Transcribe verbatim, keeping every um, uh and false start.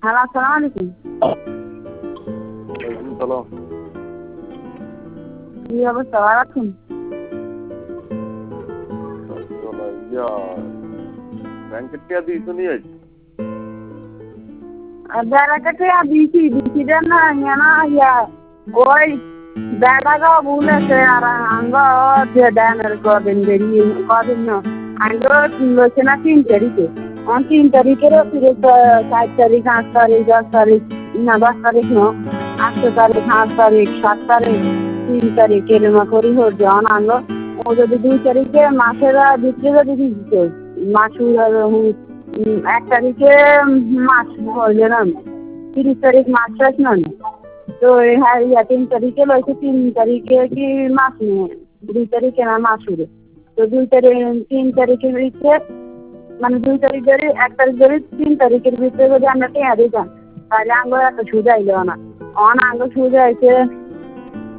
Hello, আসসালামু আলাইকুম। ওয়ালাইকুম সালাম। কি অবস্থা, ভালো আছেন? ইয়া ব্যাংকের টিয়া দিয়েছো নিয়ে আইছি। বেড়াকে দিয়েছি দিছি না না ইয়া ওই বেড়াটা বলেছে আর আঙ্গ যে দেনের কদিন দেরি কদিন না আঙ্গ বলছে না তিন তারিখে তিন তারিখেরও ফিরে চার তারিখ আট তারিখ দশ তারিখ না দশ তারিখ ন আট তারিখ আট তারিখ সাত তারিখ তিন তারিখ এরমা করি হর যখন আনলো ও যদি দুই তারিখে মাসের বিক্রি যদি দিচ্ছে মাসুর এক তারিখে মাস হইলে না তিরিশ তারিখ মাস শেষ না তো হ্যাঁ ইয়া তিন তারিখে লইছে তিন তারিখে কি মাস নেই দুই তারিখে না মাস শুরু তো দুই তারিখ তিন তারিখের ভিতরে মানে দুই তারিখ ধরে এক তারিখ ধরে তিন তারিখের ভিতরে যদি আমরা টেয়া দিতাম তাহলে আঙ্গ এত সুদ আইলো না অন আঙ্গ সুদ আইছে